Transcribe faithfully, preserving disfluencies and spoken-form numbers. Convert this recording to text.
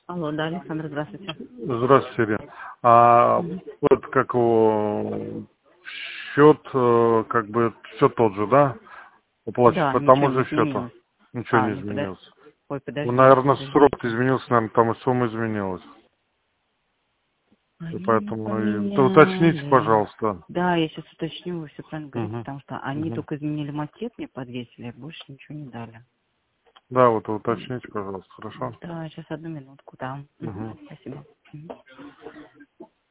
Алло, да, Александр, здравствуйте. Здравствуйте, Ирина. А Мгм. вот как его счет, э, как бы все тот же, да? Оплачивать Да, по ничего тому не же счету? изменилось. Ничего А, не ну подожди. изменилось. Ой, Ну, подождите, наверное, срок подождите. изменился, наверное, там и сумма изменилась. И Они не поэтому, и... да уточните, поменяли. пожалуйста. Да, я сейчас уточню, вы все правильно говорите, Угу. потому что они Угу. только изменили макет, мне подвесили, а больше ничего не дали. Да, вот М, уточните, пожалуйста, хорошо? Да, сейчас одну минутку, да. Угу. Мгм, спасибо. Мгм.